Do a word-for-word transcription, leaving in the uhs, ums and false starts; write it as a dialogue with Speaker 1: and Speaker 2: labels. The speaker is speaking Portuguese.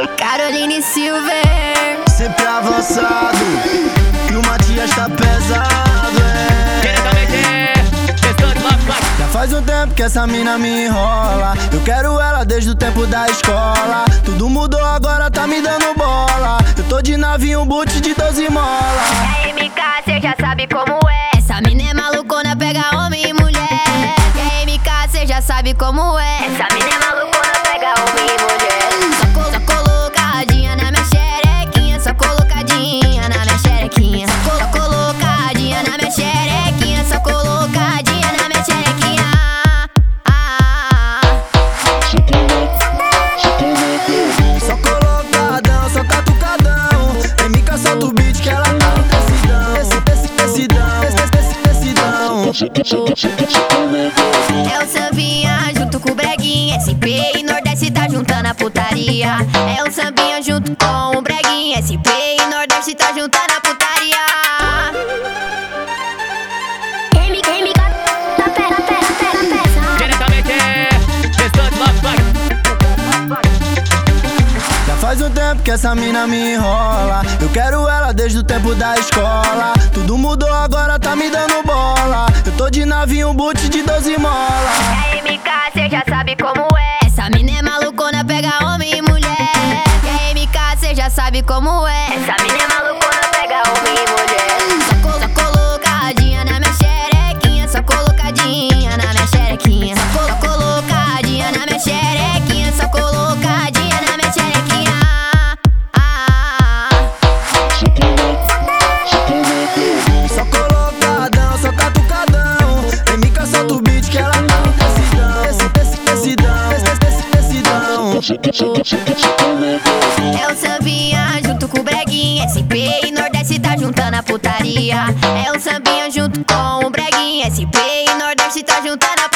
Speaker 1: Caroline Silver,
Speaker 2: sempre avançado, e o Matias tá pesado, é. Já faz um tempo que essa mina me enrola. Eu quero ela desde o tempo da escola. Tudo mudou, agora tá me dando bola. Eu tô de navinho, boot de doze mola.
Speaker 1: E a M K, cê já sabe como é. Essa mina é malucona, pega homem e mulher. E a M K, cê já sabe como é. Essa mina é malucona, pega homem e mulher. Só, col só colocadinha na minha xerequinha. Só colocadinha na minha xerequinha. Só, só colocadinha na minha xerequinha. Só colocadinha na minha xerequinha.
Speaker 2: Só colocadão, só catucadão. M K solta o beat que ela tá no decidão. Esse, esse, decidão, esse, esse, decidão.
Speaker 1: É o sambinha junto com o breguinha. S P e Nordeste tá juntando a putaria. É o sambinha junto com o breguinha. S P e Nordeste tá juntando a putaria. M K tá pera, pera, pera, pera.
Speaker 3: Diretamente é Restante Love.
Speaker 2: Já faz um tempo que essa mina me enrola. Eu quero ela desde o tempo da escola. Tudo mudou, agora tá me dando bola. Eu tô de navinho, boot de doze mola.
Speaker 1: E a M K, cê já sabe como é. Essa mina é malucona, pega homem e mulher. E a M K, cê já sabe como é. Essa mina é malucona, pega homem e mulher. Só, col só colocadinha na minha xerequinha. Só colocadinha na minha xerequinha. Só, col só colocadinha na minha xerequinha. Só colocadinha na minha xerequinha.
Speaker 2: Só colocadão, só catucadão. M K solta o beat que ela tá no decidão. Esse, esse, decidão, esse, esse, decidão.
Speaker 1: É o sambinha junto com o breguinha. S P e Nordeste tá juntando a putaria. É o sambinha junto com o breguinha. S P e Nordeste tá juntando a